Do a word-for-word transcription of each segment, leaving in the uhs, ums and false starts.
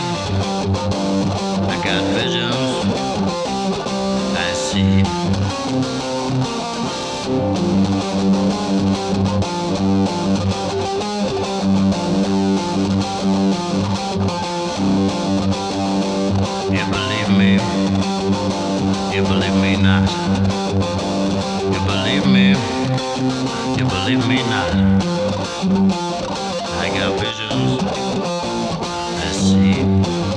I got visions. I see. You believe me? You believe me not? You believe me? You believe me not? I got visions. I see.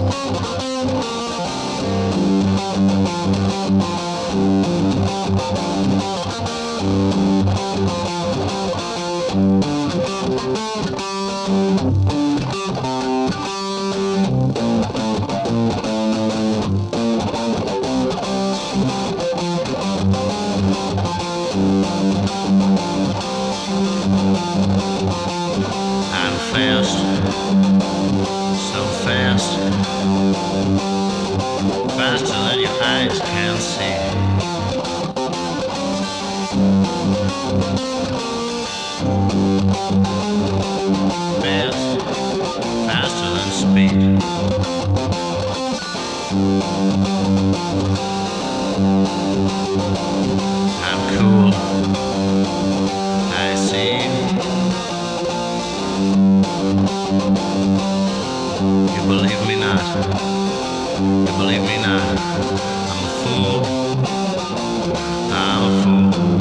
I'm fast, so fast, faster than your eyes can see. Fast, faster than speed. I'm cool, I see. You believe me not? You believe me not? I'm a fool. I'm a fool.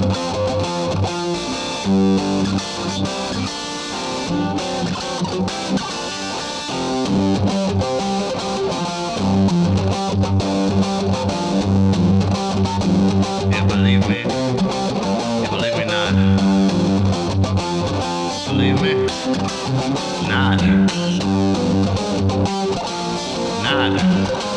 You believe me? You believe me not? Believe me? Not. Not.